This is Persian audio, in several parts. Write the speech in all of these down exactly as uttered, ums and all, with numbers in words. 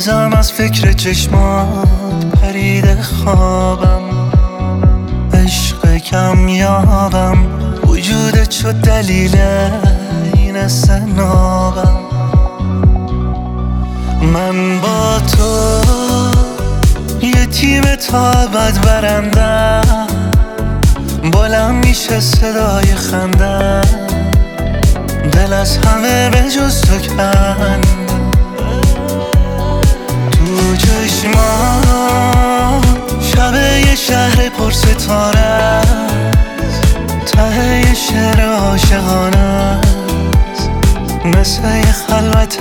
بازم از فکر چشمات پریده خوابم، عشق کم یابم، وجودت شد دلیل این استنابم. من با تو یه تیم تا ابد برندم، بلند میشه صدای خندم، دل از همه به جز تو کند. تو چشما شب یه شهر پر ستاره است، ته یه شعر عاشقانه است، مثل یه خلوت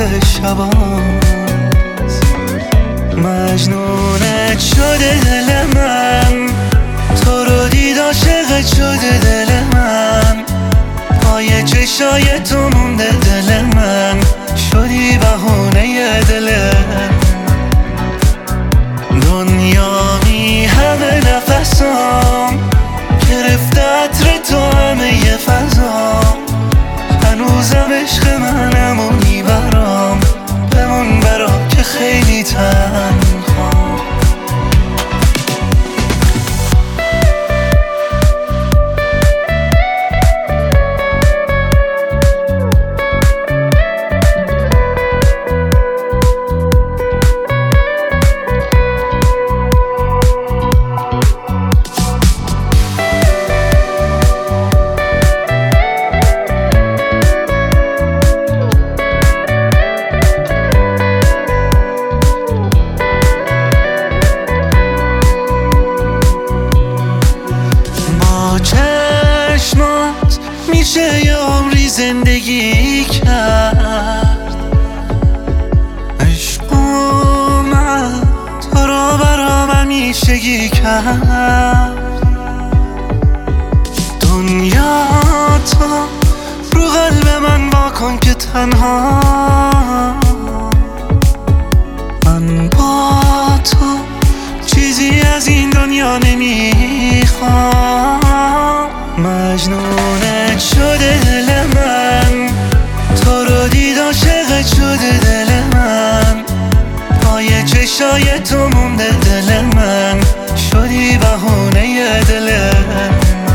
شباست. مجنونت شده دل من، تو رو دید عاشقت شده دل من، پای چشای تو مونده دل من، شدی بهونه دلم. دنیا می همه نفسام، گرفته عطر تو همه ی فضام، هنوزم عشق منمونی برام، بمون برام که خیلی تنهام. چشمات میشه یه عمری زندگی کرد، عشق اومد تو رو برام همیشگی کرد. دنیا تو رو قلب من واکن که تنها، من با تو چیزی از این دنیا نمیخوام. مجنونت شده دل من، تو رو دید عاشقت شده دل من، پای چشای تو مونده دل من، شدی بهونه دلم.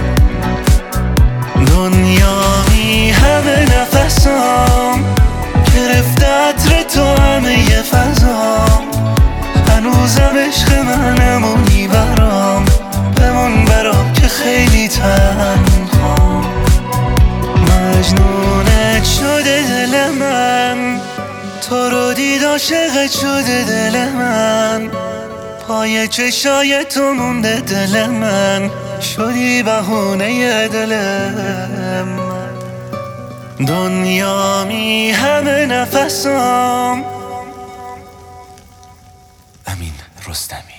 دنیا می همه نفسام، گرفته عطر تو همه ی فضام، هنوزم عشق منمونی برام، بمون برام که خیلی تنهام. مجنونت شده دل من، تو رو دید عاشقت شده دل من، پای چشای تو مونده دل من، شدی بهونه دلم. دنیا می همه نفسام. امین رستمی.